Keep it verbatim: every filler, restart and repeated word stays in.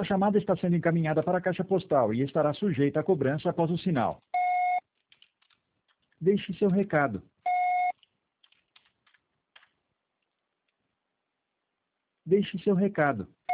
chamada está sendo encaminhada para a caixa postal e estará sujeita a cobrança após o sinal. Deixe seu recado. Deixe seu recado.